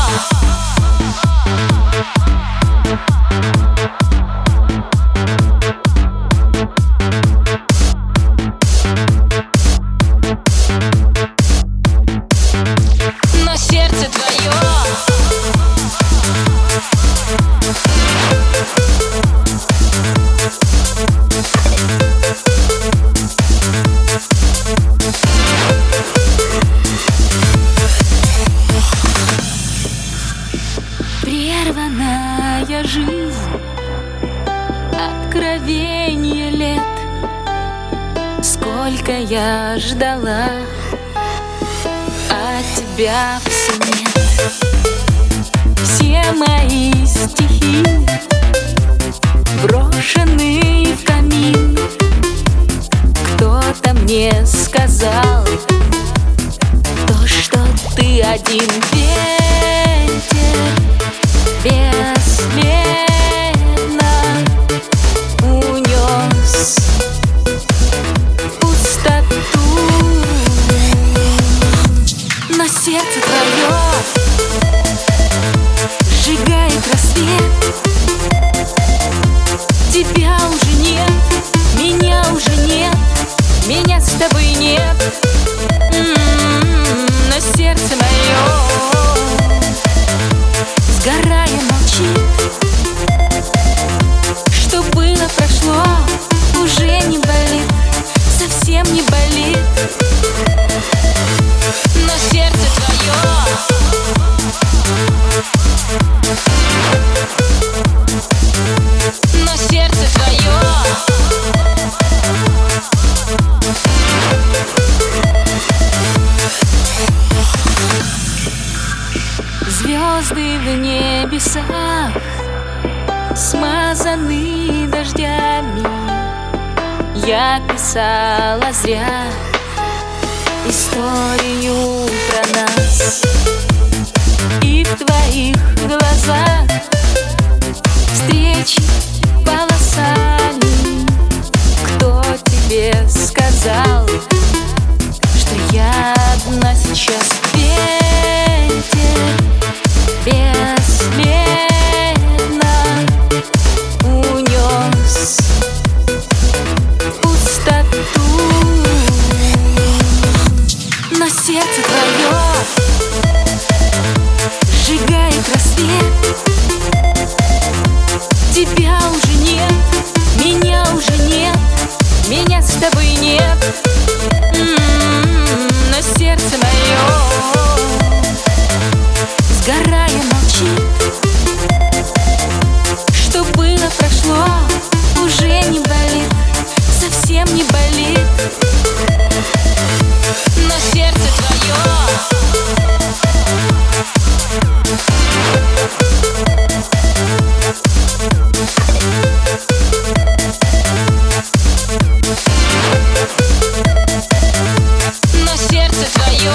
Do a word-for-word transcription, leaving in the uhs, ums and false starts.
Но сердце твое прерванная жизнь, откровение лет. Сколько я ждала, а тебя все нет. Все мои стихи брошены в камин. Кто-то мне сказал то, что ты один ветер бесследно унес пустоту. Но сердце твое сжигает рассвет. Тебя уже нет, меня уже нет, меня с тобой нет. М-м-м, но сердце мое сгорая молчит. Что было, прошло, уже не болит, совсем не болит. Но сердце твое Но сердце твое звезды в небесах смазаны дождями. Я писала зря историю про нас. И в твоих глазах встречи полосами. Кто тебе сказал, что я одна сейчас? Ветер бесследно унес пустоту. Но сердце твое сжигает рассвет. Тебя уже нет, меня уже нет, меня с тобой нет. М-м-м, но сердце мое сгорая молчит. Что было, прошло, уже не болит, совсем не болит. Но сердце твое Но сердце твое